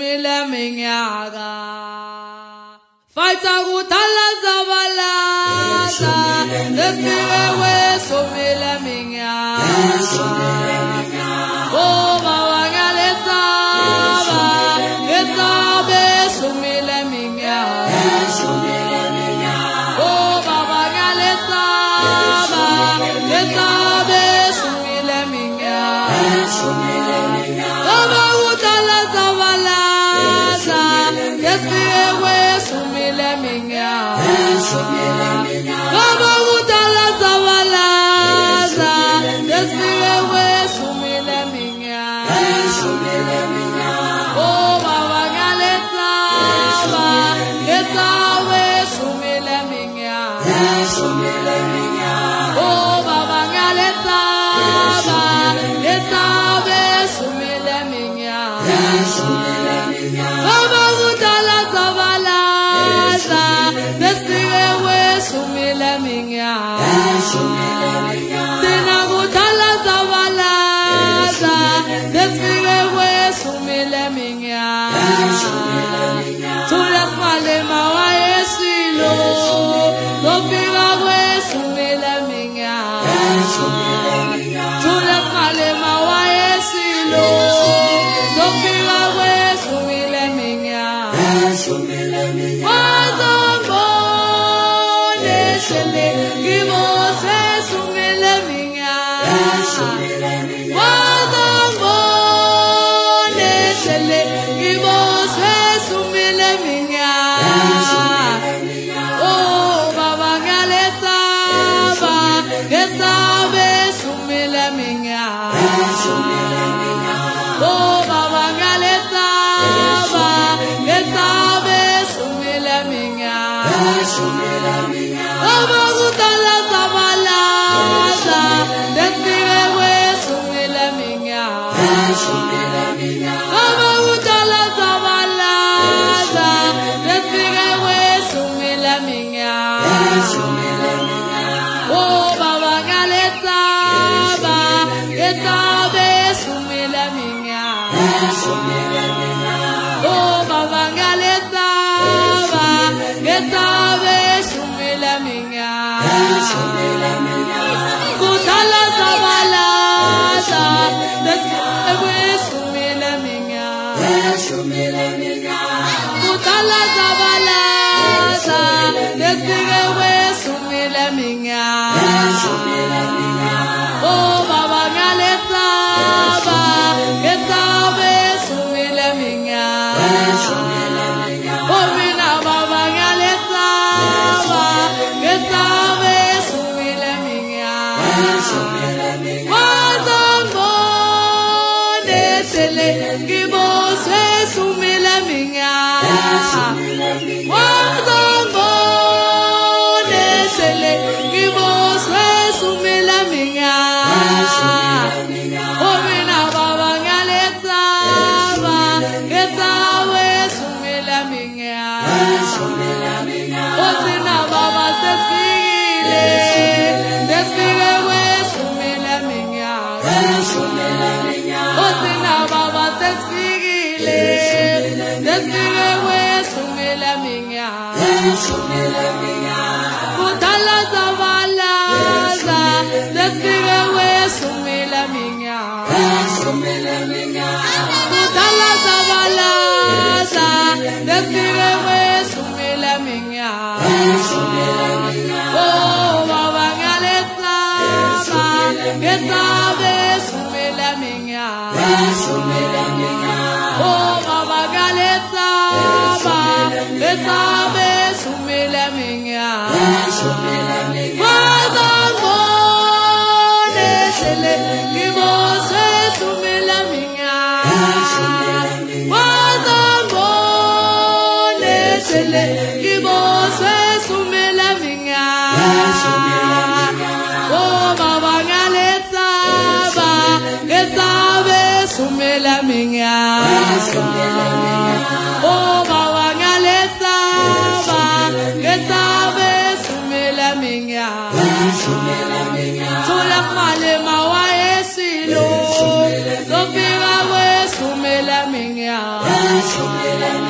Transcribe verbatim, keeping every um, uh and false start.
sumile minyaga. Fighta kutala zabalasa. Desire we sumile minyaga. Oh baba ngale saba. Esabe sumile minyaga. Oh baba ngale saba. Esabe sumile minyaga. Baba utala zabalasa. Desire we sumile minyaga. Baba utala zabalasa. Desire we sumile minyaga. Oh baba ngale saba. Esabe sumile minyaga. Oh baba ngale saba. Esabe sumile minyaga. Baba utala zabalasa. Desire we sumile minyaga. Sina utala zabalasa. Desire we sumile minyaga. Tulas malema wa Yesilo. Sofira we sumile minyaga. Tulas malema wa Yesilo. Sofira we sumile minyaga. Wazambo neshele gimose sumile minyaga. Wazambo neshele gimose sumile minyaga. Oh baba ngale saba. Esabe sumile minyaga. Oh baba ngale saba. Esabe sumile minyaga. Baba utala zabalasa. Desire we sumile minyaga. Baba utala zabalasa. Desire we sumile minyaga. Oh baba ngale saba. Esabe sumile minyaga. Oh baba ngale saba. Esabe sumile minyaga. Kutala zabalasa. Desire we sumile minyaga. Kutala zabalasa. Desire we sumile minyaga. Oh baba ngale saba. Esabe sumile minyaga. Oh mina baba ngale saba. Esabe sumile minyaga. Wazambo neshele gimose sumile minyaga. Wazambo neshele gimose sumile minyaga. Oh mina baba ngale saba. Esabe sumile minyaga. Oh sina baba seskile. Desire we sumile minyaga. Oh sina baba seskile. Desire we sumile minyaga. Kutala zabalasa. Desire we sumile minyaga. Kutala zabalasa. Desire we sumile minyaga. Oh baba ngale saba. Esabe sumile minyaga. Oh baba ngale saba. Esabe sumile minyaga. Wazambo neshele gimose sumile minyaga. Wazambo neshele gimose sumile minyaga. Oh baba ngale saba. Esabe sumile minyaga. Oh baba ngale saba. Esabe sumile minyaga. Tula malema wa Yesilo. Sofira we sume sumela minga.